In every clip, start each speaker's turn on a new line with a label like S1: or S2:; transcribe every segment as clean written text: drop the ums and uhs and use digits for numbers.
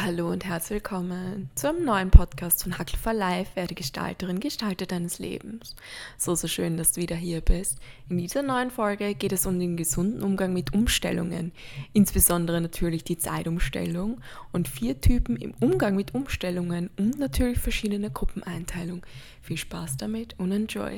S1: Hallo und herzlich willkommen zu einem neuen Podcast von Hackel for Life, werde Gestalterin, Gestalter deines Lebens. So schön, dass du wieder hier bist. In dieser neuen Folge geht es um den gesunden Umgang mit Umstellungen, insbesondere natürlich die Zeitumstellung und 4 Typen im Umgang mit Umstellungen und natürlich verschiedene Gruppeneinteilung. Viel Spaß damit und enjoy!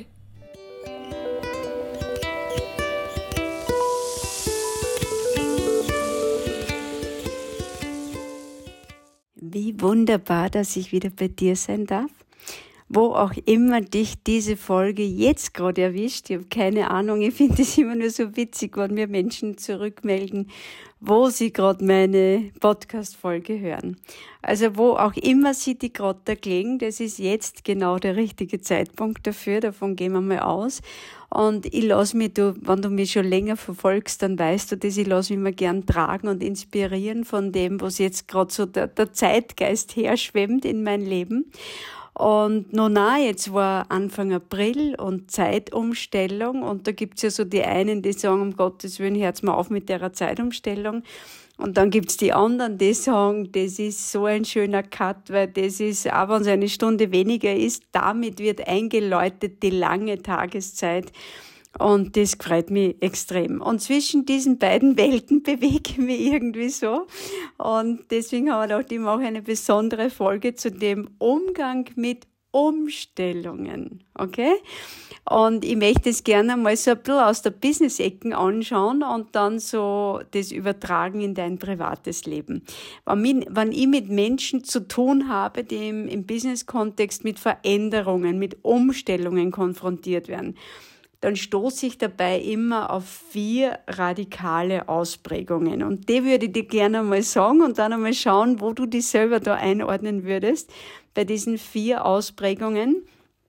S2: Wie wunderbar, dass ich wieder bei dir sein darf. Wo auch immer dich diese Folge jetzt gerade erwischt, ich habe keine Ahnung, ich finde es immer nur so witzig, wenn mir Menschen zurückmelden, wo sie gerade meine Podcast-Folge hören. Also wo auch immer sie die gerade da klingen, das ist jetzt genau der richtige Zeitpunkt dafür, davon gehen wir mal aus. Und ich lasse mich, wenn du mich schon länger verfolgst, dann weißt du das, ich lasse mich immer gern tragen und inspirieren von dem, was jetzt gerade so der Zeitgeist herschwemmt in mein Leben. Und jetzt war Anfang April und Zeitumstellung und da gibt's ja so die einen, die sagen, um Gottes Willen, hört's mal auf mit der Zeitumstellung. Und dann gibt's die anderen, die sagen, das ist so ein schöner Cut, weil das ist, auch wenn es eine Stunde weniger ist, damit wird eingeläutet die lange Tageszeit. Und das freut mich extrem. Und zwischen diesen beiden Welten bewege ich mich irgendwie so. Und deswegen haben wir gedacht, ich mache eine besondere Folge zu dem Umgang mit Umstellungen. Okay? Und ich möchte es gerne mal so ein bisschen aus der Business-Ecken anschauen und dann so das übertragen in dein privates Leben. Wenn ich mit Menschen zu tun habe, die im Business-Kontext mit Veränderungen, mit Umstellungen konfrontiert werden, dann stoße ich dabei immer auf 4 radikale Ausprägungen. Und die würde ich dir gerne mal sagen und dann einmal schauen, wo du dich selber da einordnen würdest bei diesen 4 Ausprägungen.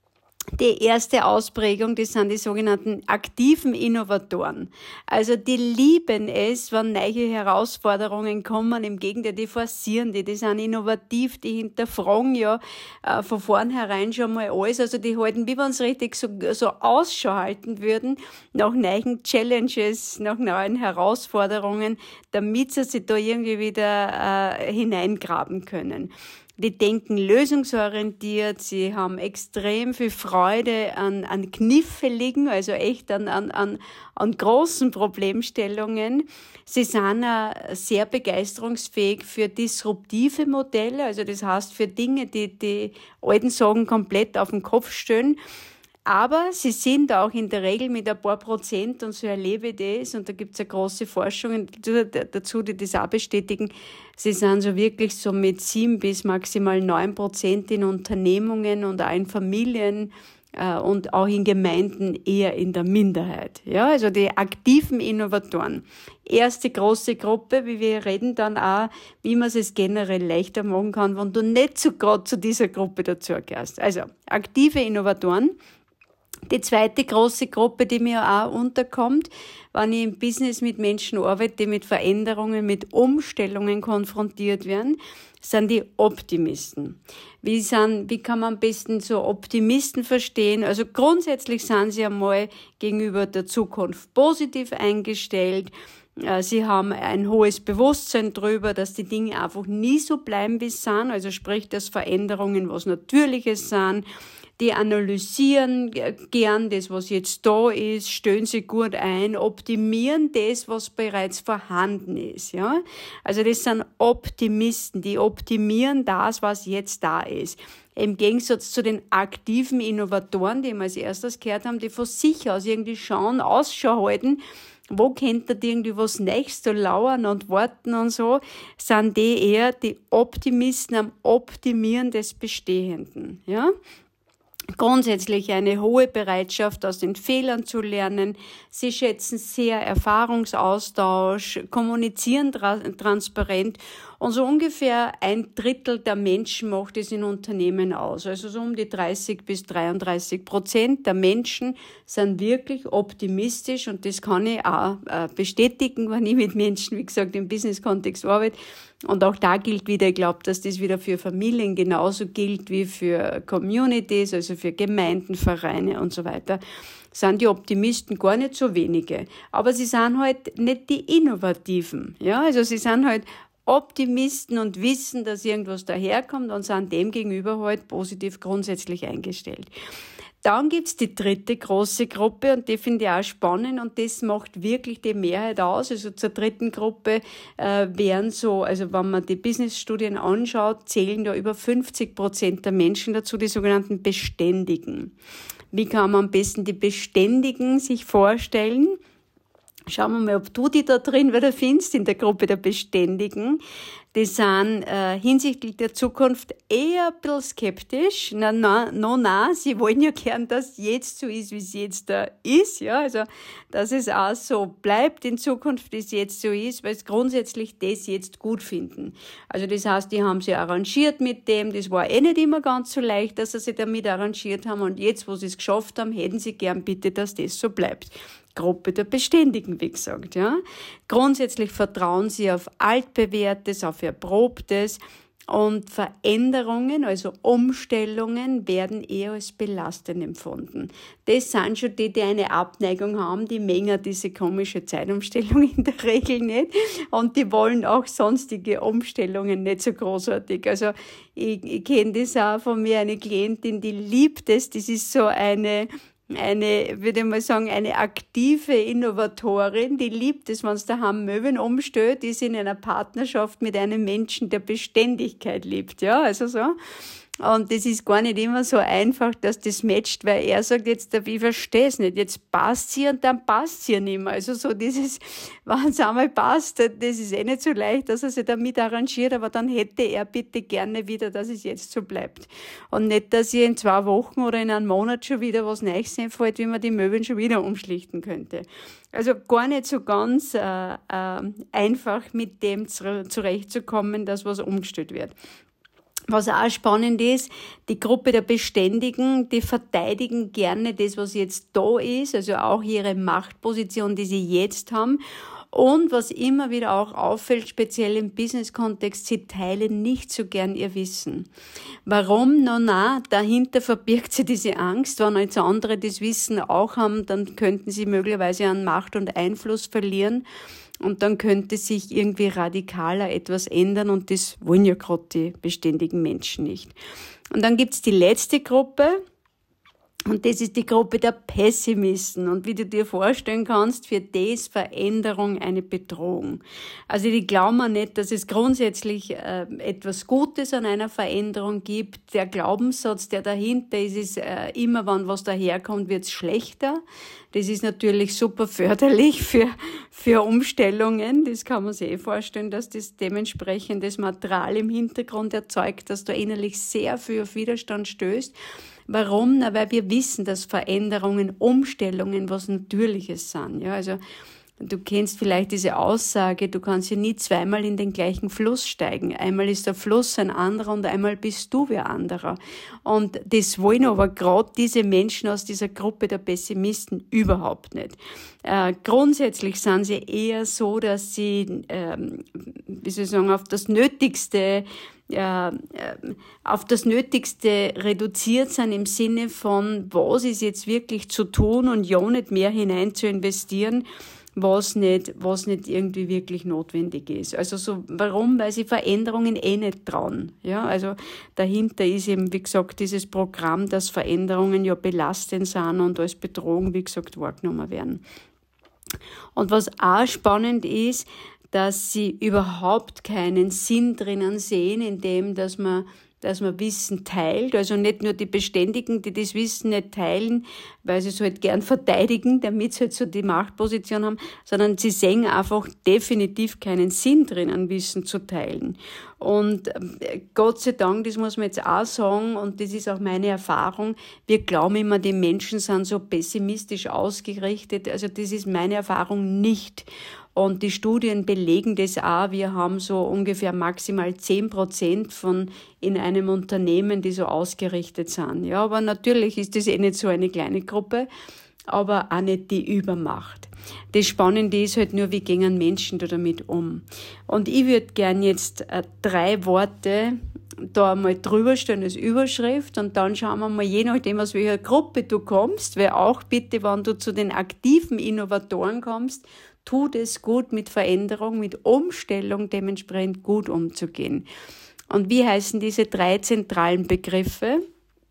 S2: Die erste Ausprägung, das sind die sogenannten aktiven Innovatoren. Also die lieben es, wenn neue Herausforderungen kommen, im Gegenteil, die forcieren die sind innovativ, die hinterfragen ja von vornherein schon mal alles, also die halten, wie wenn sie richtig so Ausschau halten würden, nach neuen Challenges, nach neuen Herausforderungen, damit sie sich da irgendwie wieder hineingraben können. Die denken lösungsorientiert, sie haben extrem viel Freude an kniffligen, also echt an großen Problemstellungen. Sie sind auch sehr begeisterungsfähig für disruptive Modelle, also das heißt für Dinge, die alten Sagen komplett auf den Kopf stellen. Aber sie sind auch in der Regel mit ein paar Prozent, und so erlebe ich das, und da gibt es ja große Forschungen dazu, die das auch bestätigen, sie sind so wirklich so mit 7 bis maximal 9% in Unternehmungen und auch in Familien und auch in Gemeinden eher in der Minderheit. Ja, also die aktiven Innovatoren. Erste große Gruppe, wie wir reden dann auch, wie man es generell leichter machen kann, wenn du nicht so gerade zu dieser Gruppe dazugehörst. Also aktive Innovatoren. Die zweite große Gruppe, die mir auch unterkommt, wenn ich im Business mit Menschen arbeite, die mit Veränderungen, mit Umstellungen konfrontiert werden, sind die Optimisten. Wie kann man am besten so Optimisten verstehen? Also grundsätzlich sind sie einmal gegenüber der Zukunft positiv eingestellt. Sie haben ein hohes Bewusstsein darüber, dass die Dinge einfach nie so bleiben, wie sie sind. Also sprich, dass Veränderungen was Natürliches sind. Die analysieren gern das, was jetzt da ist, stellen sich gut ein, optimieren das, was bereits vorhanden ist, ja. Also das sind Optimisten, die optimieren das, was jetzt da ist. Im Gegensatz zu den aktiven Innovatoren, die wir als erstes gehört haben, die von sich aus irgendwie schauen, Ausschau halten, wo könnte da irgendwie was Nächstes so lauern und warten und so, sind die eher die Optimisten am Optimieren des Bestehenden, ja. Grundsätzlich eine hohe Bereitschaft, aus den Fehlern zu lernen. Sie schätzen sehr Erfahrungsaustausch, kommunizieren transparent und so ungefähr 1/3 der Menschen macht es in Unternehmen aus. Also so um die 30-33% der Menschen sind wirklich optimistisch und das kann ich auch bestätigen, wenn ich mit Menschen, wie gesagt, im Business-Kontext arbeite. Und auch da gilt wieder, ich glaube, dass das wieder für Familien genauso gilt wie für Communities, also für Gemeinden, Vereine und so weiter, sind die Optimisten gar nicht so wenige. Aber sie sind halt nicht die Innovativen, ja, also sie sind halt Optimisten und wissen, dass irgendwas daherkommt und sind dem gegenüber halt positiv grundsätzlich eingestellt. Dann gibt's die dritte große Gruppe und die finde ich auch spannend und das macht wirklich die Mehrheit aus. Also zur dritten Gruppe wären so, also wenn man die Business-Studien anschaut, zählen da über 50% der Menschen dazu, die sogenannten Beständigen. Wie kann man am besten die Beständigen sich vorstellen? Schauen wir mal, ob du die da drin wieder findest, in der Gruppe der Beständigen. Die sind hinsichtlich der Zukunft eher ein bisschen skeptisch. Sie wollen ja gern, dass es jetzt so ist, wie es jetzt da ist. Ja, also, dass es auch so bleibt in Zukunft, wie es jetzt so ist, weil sie grundsätzlich das jetzt gut finden. Also das heißt, die haben sich arrangiert mit dem. Das war nicht immer ganz so leicht, dass sie sich damit arrangiert haben. Und jetzt, wo sie es geschafft haben, hätten sie gern bitte, dass das so bleibt. Gruppe der Beständigen, wie gesagt, ja. Grundsätzlich vertrauen sie auf Altbewährtes, auf Erprobtes und Veränderungen, also Umstellungen, werden eher als belastend empfunden. Das sind schon die eine Abneigung haben, die mengen diese komische Zeitumstellung in der Regel nicht und die wollen auch sonstige Umstellungen nicht so großartig. Also ich kenne das auch von mir, eine Klientin, die liebt es, das ist so eine, würde ich mal sagen, eine aktive Innovatorin, die liebt es, wenn es daheim Möbeln umstellt, ist in einer Partnerschaft mit einem Menschen, der Beständigkeit liebt, ja, also so. Und das ist gar nicht immer so einfach, dass das matcht, weil er sagt jetzt, ich verstehe es nicht, jetzt passt sie und dann passt sie nicht mehr. Also so dieses, wenn es einmal passt, das ist nicht so leicht, dass er sich damit arrangiert, aber dann hätte er bitte gerne wieder, dass es jetzt so bleibt. Und nicht, dass ihr in 2 Wochen oder in einem Monat schon wieder was Neues einfällt, wie man die Möbeln schon wieder umschlichten könnte. Also gar nicht so ganz einfach mit dem zurechtzukommen, dass was umgestellt wird. Was auch spannend ist, die Gruppe der Beständigen, die verteidigen gerne das, was jetzt da ist, also auch ihre Machtposition, die sie jetzt haben. Und was immer wieder auch auffällt, speziell im Business-Kontext, sie teilen nicht so gern ihr Wissen. Warum? Dahinter verbirgt sich diese Angst. Wenn jetzt andere das Wissen auch haben, dann könnten sie möglicherweise an Macht und Einfluss verlieren. Und dann könnte sich irgendwie radikaler etwas ändern und das wollen ja gerade die beständigen Menschen nicht. Und dann gibt's die letzte Gruppe und das ist die Gruppe der Pessimisten. Und wie du dir vorstellen kannst, für die ist Veränderung eine Bedrohung. Also die glauben auch nicht, dass es grundsätzlich etwas Gutes an einer Veränderung gibt. Der Glaubenssatz, der dahinter ist, ist immer, wenn was daherkommt, wird's schlechter. Das ist natürlich super förderlich für Umstellungen. Das kann man sich vorstellen, dass das dementsprechend das Material im Hintergrund erzeugt, dass da innerlich sehr viel auf Widerstand stößt. Warum? Weil wir wissen, dass Veränderungen, Umstellungen was Natürliches sind. Ja, also du kennst vielleicht diese Aussage, du kannst ja nie zweimal in den gleichen Fluss steigen. Einmal ist der Fluss ein anderer und einmal bist du wie anderer. Und das wollen aber gerade diese Menschen aus dieser Gruppe der Pessimisten überhaupt nicht. Grundsätzlich sind sie eher so, dass sie, auf das Nötigste reduziert sind im Sinne von, was ist jetzt wirklich zu tun und ja nicht mehr hinein zu investieren, was nicht irgendwie wirklich notwendig ist. Also so, warum? Weil sie Veränderungen nicht trauen. Ja, also dahinter ist eben, wie gesagt, dieses Programm, dass Veränderungen ja belastend sind und als Bedrohung, wie gesagt, wahrgenommen werden. Und was auch spannend ist, dass sie überhaupt keinen Sinn drinnen sehen, in dem, dass man Wissen teilt. Also nicht nur die Beständigen, die das Wissen nicht teilen, weil sie es halt gern verteidigen, damit sie halt so die Machtposition haben, sondern sie sehen einfach definitiv keinen Sinn drinnen, Wissen zu teilen. Und Gott sei Dank, das muss man jetzt auch sagen, und das ist auch meine Erfahrung, wir glauben immer, die Menschen sind so pessimistisch ausgerichtet. Also das ist meine Erfahrung nicht. Und die Studien belegen das auch. Wir haben so ungefähr maximal 10% von in einem Unternehmen, die so ausgerichtet sind. Ja, aber natürlich ist das nicht so eine kleine Gruppe, aber auch nicht die Übermacht. Das Spannende ist halt nur, wie gehen Menschen da damit um. Und ich würde gern jetzt 3 Worte da einmal drüber stellen als Überschrift und dann schauen wir mal, je nachdem, aus welcher Gruppe du kommst, weil auch bitte, wenn du zu den aktiven Innovatoren kommst, tut es gut, mit Veränderung, mit Umstellung dementsprechend gut umzugehen. Und wie heißen diese 3 zentralen Begriffe?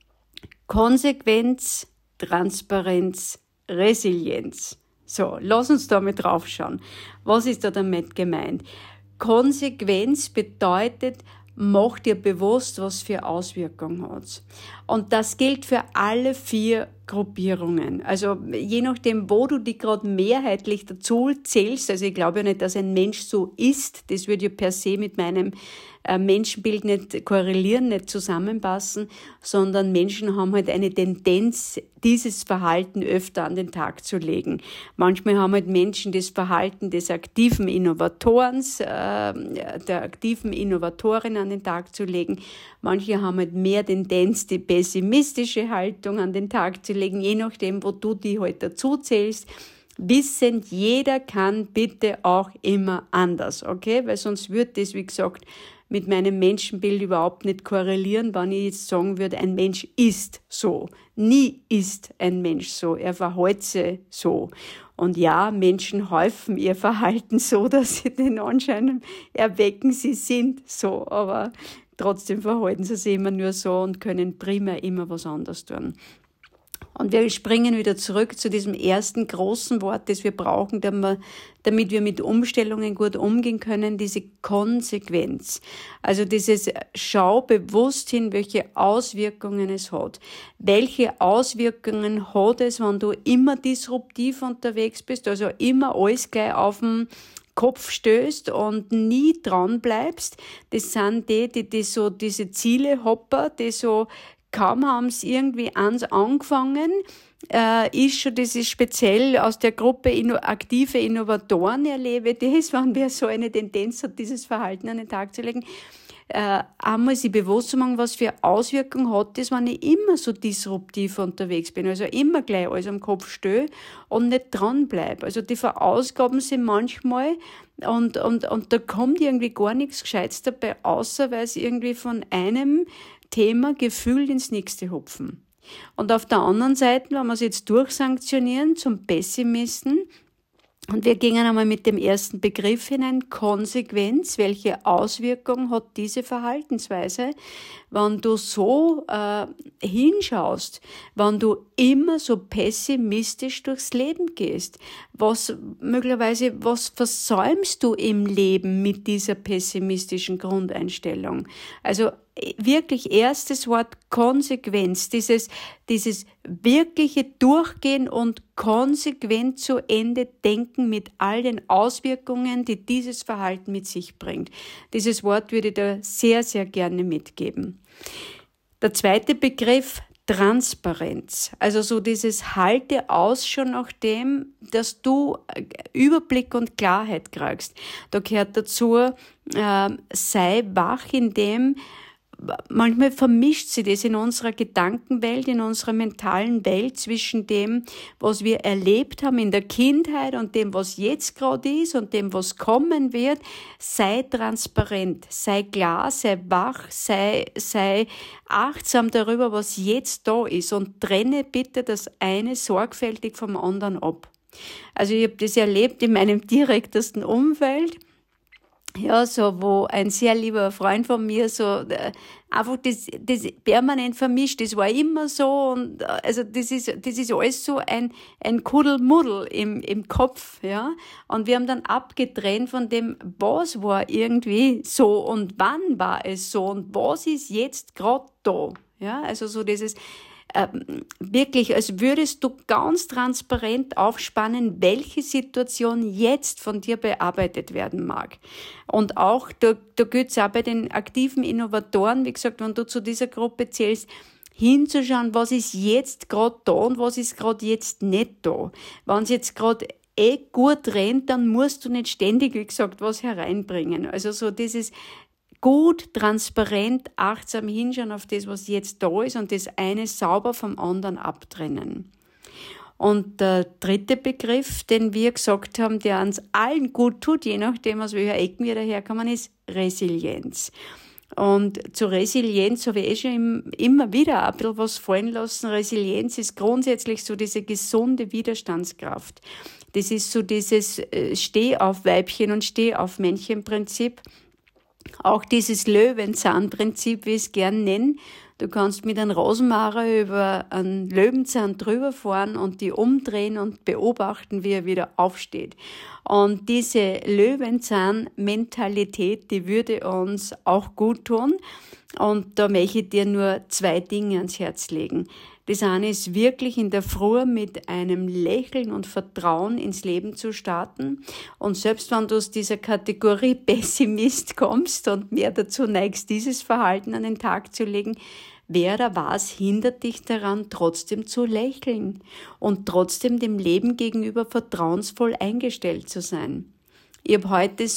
S2: Konsequenz, Transparenz, Resilienz. So, lass uns da mal drauf schauen. Was ist da damit gemeint? Konsequenz bedeutet, mach dir bewusst, was für Auswirkungen hat. Und das gilt für alle 4 Gruppierungen. Also je nachdem, wo du dich gerade mehrheitlich dazu zählst, also ich glaube ja nicht, dass ein Mensch so ist, das würde ja per se mit meinem Menschenbild nicht korrelieren, nicht zusammenpassen, sondern Menschen haben halt eine Tendenz, dieses Verhalten öfter an den Tag zu legen. Manchmal haben halt Menschen das Verhalten des aktiven Innovatorens, der aktiven Innovatorin an den Tag zu legen. Manche haben halt mehr Tendenz, die pessimistische Haltung an den Tag zu legen, je nachdem, wo du die halt dazu zählst. Wissend, jeder kann bitte auch immer anders, okay? Weil sonst wird das, wie gesagt, mit meinem Menschenbild überhaupt nicht korrelieren, wenn ich jetzt sagen würde, ein Mensch ist so. Nie ist ein Mensch so. Er verhält sich so. Und ja, Menschen häufen ihr Verhalten so, dass sie den Anschein erwecken, sie sind so. Aber trotzdem verhalten sie sich immer nur so und können primär immer was anderes tun. Und wir springen wieder zurück zu diesem ersten großen Wort, das wir brauchen, damit wir mit Umstellungen gut umgehen können, diese Konsequenz. Also dieses Schau bewusst hin, welche Auswirkungen es hat. Welche Auswirkungen hat es, wenn du immer disruptiv unterwegs bist, also immer alles gleich auf den Kopf stößt und nie dran bleibst. Das sind die so diese Ziele-Hopper, die so kaum haben sie irgendwie angefangen, das ist speziell aus der Gruppe aktive Innovatoren erlebe das, wenn wer so eine Tendenz hat, dieses Verhalten an den Tag zu legen, einmal sich bewusst zu machen, was für Auswirkungen hat das, wenn ich immer so disruptiv unterwegs bin, also immer gleich alles am Kopf stehe und nicht dran bleibe. Also die verausgaben sie manchmal und da kommt irgendwie gar nichts Gescheites dabei, außer weil sie irgendwie von einem Thema gefühlt ins nächste hupfen. Und auf der anderen Seite, wenn wir es jetzt durchsanktionieren zum Pessimisten, und wir gehen einmal mit dem ersten Begriff hinein, Konsequenz. Welche Auswirkung hat diese Verhaltensweise, wenn du so hinschaust, wenn du immer so pessimistisch durchs Leben gehst? Was versäumst du im Leben mit dieser pessimistischen Grundeinstellung? Also wirklich erstes Wort Konsequenz, dieses wirkliche Durchgehen und konsequent zu Ende denken mit all den Auswirkungen, die dieses Verhalten mit sich bringt. Dieses Wort würde ich da sehr, sehr gerne mitgeben. Der zweite Begriff, Transparenz. Also so dieses Halte Ausschau nach dem, dass du Überblick und Klarheit kriegst. Da gehört dazu, sei wach in dem, manchmal vermischt sich das in unserer Gedankenwelt, in unserer mentalen Welt zwischen dem, was wir erlebt haben in der Kindheit und dem, was jetzt gerade ist und dem, was kommen wird. Sei transparent, sei klar, sei wach, sei achtsam darüber, was jetzt da ist und trenne bitte das eine sorgfältig vom anderen ab. Also ich habe das erlebt in meinem direktesten Umfeld. Ja, so, wo ein sehr lieber Freund von mir so einfach das permanent vermischt, das war immer so und also das ist alles so ein Kuddelmuddel im Kopf, ja. Und wir haben dann abgetrennt von dem, was war irgendwie so und wann war es so und was ist jetzt gerade da, ja. Also so dieses wirklich, als würdest du ganz transparent aufspannen, welche Situation jetzt von dir bearbeitet werden mag. Und auch, da gilt es auch bei den aktiven Innovatoren, wie gesagt, wenn du zu dieser Gruppe zählst, hinzuschauen, was ist jetzt gerade da und was ist gerade jetzt nicht da. Wenn es jetzt gerade gut rennt, dann musst du nicht ständig, wie gesagt, was hereinbringen. Also so dieses gut, transparent, achtsam hinschauen auf das, was jetzt da ist und das eine sauber vom anderen abtrennen. Und der dritte Begriff, den wir gesagt haben, der uns allen gut tut, je nachdem, aus welcher Ecken wir daherkommen, ist Resilienz. Und zu Resilienz habe ich schon immer wieder ein bisschen was fallen lassen. Resilienz ist grundsätzlich so diese gesunde Widerstandskraft. Das ist so dieses Steh-auf-Weibchen- und Steh-auf-Männchen-Prinzip. Auch dieses Löwenzahn-Prinzip, wie ich es gern nenne. Du kannst mit einem Rosenmacher über einen Löwenzahn drüber fahren und die umdrehen und beobachten, wie er wieder aufsteht. Und diese Löwenzahn-Mentalität, die würde uns auch gut tun. Und da möchte ich dir nur 2 Dinge ans Herz legen. Das eine ist wirklich in der Früh mit einem Lächeln und Vertrauen ins Leben zu starten. Und selbst wenn du aus dieser Kategorie Pessimist kommst und mehr dazu neigst, dieses Verhalten an den Tag zu legen, wer oder was hindert dich daran, trotzdem zu lächeln und trotzdem dem Leben gegenüber vertrauensvoll eingestellt zu sein? Ich habe heute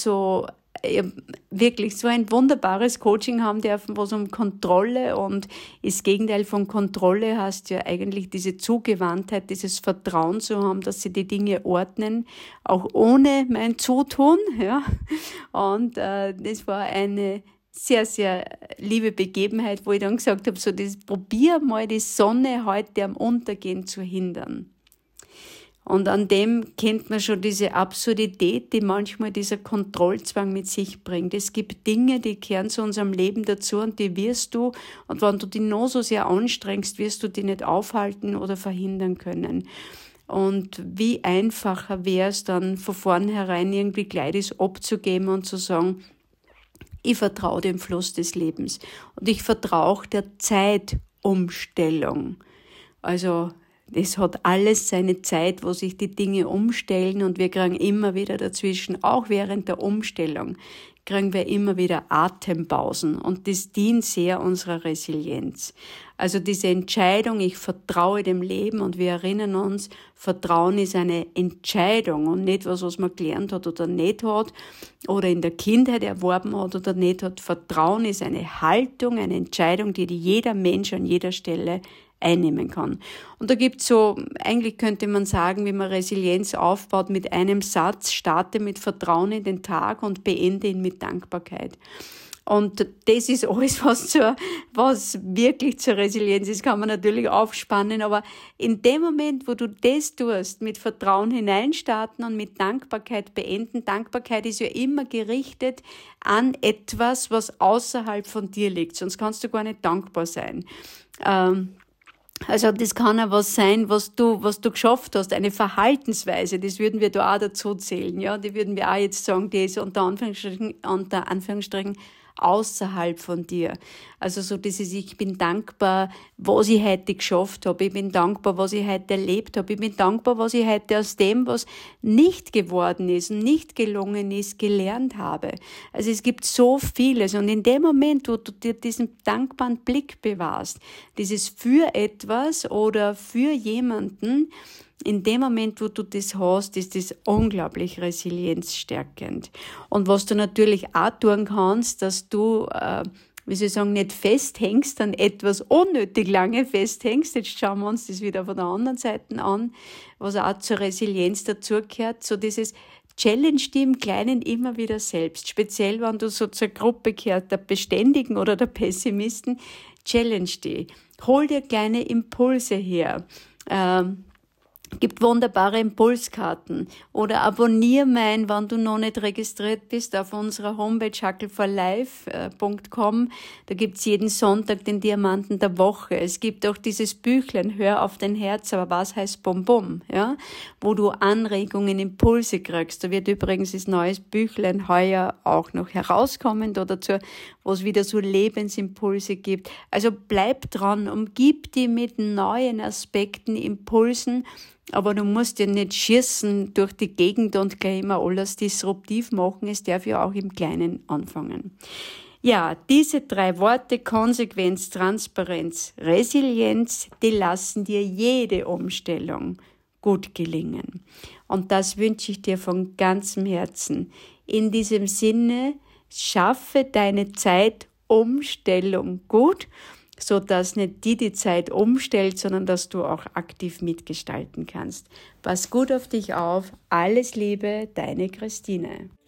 S2: wirklich so ein wunderbares Coaching haben dürfen, wo es um Kontrolle und das Gegenteil von Kontrolle heißt ja eigentlich diese Zugewandtheit, dieses Vertrauen zu haben, dass sie die Dinge ordnen, auch ohne mein Zutun, ja. Und das war eine sehr, sehr liebe Begebenheit, wo ich dann gesagt habe, probier mal die Sonne heute am Untergehen zu hindern. Und an dem kennt man schon diese Absurdität, die manchmal dieser Kontrollzwang mit sich bringt. Es gibt Dinge, die gehören zu unserem Leben dazu und die wirst du, und wenn du die noch so sehr anstrengst, wirst du die nicht aufhalten oder verhindern können. Und wie einfacher wäre es dann von vornherein irgendwie gleich das abzugeben und zu sagen, ich vertraue dem Fluss des Lebens und ich vertraue auch der Zeitumstellung. Also das hat alles seine Zeit, wo sich die Dinge umstellen und wir kriegen immer wieder dazwischen, auch während der Umstellung, kriegen wir immer wieder Atempausen und das dient sehr unserer Resilienz. Also diese Entscheidung, ich vertraue dem Leben und wir erinnern uns, Vertrauen ist eine Entscheidung und nicht was man gelernt hat oder nicht hat oder in der Kindheit erworben hat oder nicht hat. Vertrauen ist eine Haltung, eine Entscheidung, die jeder Mensch an jeder Stelle einnehmen kann. Und da gibt's so, eigentlich könnte man sagen, wie man Resilienz aufbaut mit einem Satz, starte mit Vertrauen in den Tag und beende ihn mit Dankbarkeit. Und das ist alles, was wirklich zur Resilienz ist, kann man natürlich aufspannen, aber in dem Moment, wo du das tust, mit Vertrauen hineinstarten und mit Dankbarkeit beenden, Dankbarkeit ist ja immer gerichtet an etwas, was außerhalb von dir liegt, sonst kannst du gar nicht dankbar sein. Also das kann auch was sein, was du geschafft hast, eine Verhaltensweise, das würden wir da auch dazu zählen, ja, die würden wir auch jetzt sagen, die ist unter Anführungsstrichen außerhalb von dir. Also so dieses, ich bin dankbar, was ich heute geschafft habe, ich bin dankbar, was ich heute erlebt habe, ich bin dankbar, was ich heute aus dem, was nicht geworden ist und nicht gelungen ist, gelernt habe. Also es gibt so vieles und in dem Moment, wo du dir diesen dankbaren Blick bewahrst, dieses für etwas oder für jemanden, in dem Moment, wo du das hast, ist das unglaublich resilienzstärkend. Und was du natürlich auch tun kannst, dass du, nicht festhängst, an etwas unnötig lange festhängst. Jetzt schauen wir uns das wieder von der anderen Seite an, was auch zur Resilienz dazugehört. So dieses Challenge die im Kleinen immer wieder selbst. Speziell, wenn du so zur Gruppe gehört, der Beständigen oder der Pessimisten, challenge die. Hol dir kleine Impulse her. Gibt wunderbare Impulskarten oder abonniere wenn du noch nicht registriert bist, auf unserer Homepage huckleforlife.com. Da gibt's jeden Sonntag den Diamanten der Woche. Es gibt auch dieses Büchlein, Hör auf dein Herz, aber was heißt Bum Bum, ja? Wo du Anregungen, Impulse kriegst. Da wird übrigens das neues Büchlein heuer auch noch herauskommen oder dazu, wo es wieder so Lebensimpulse gibt. Also bleib dran, umgib die mit neuen Aspekten, Impulsen, aber du musst ja nicht schießen durch die Gegend und gleich immer alles disruptiv machen. Es darf ja auch im Kleinen anfangen. Ja, diese 3 Worte, Konsequenz, Transparenz, Resilienz, die lassen dir jede Umstellung gut gelingen. Und das wünsche ich dir von ganzem Herzen. In diesem Sinne, schaffe deine Zeitumstellung gut, so dass nicht die Zeit umstellt, sondern dass du auch aktiv mitgestalten kannst. Pass gut auf dich auf. Alles Liebe, deine Christine.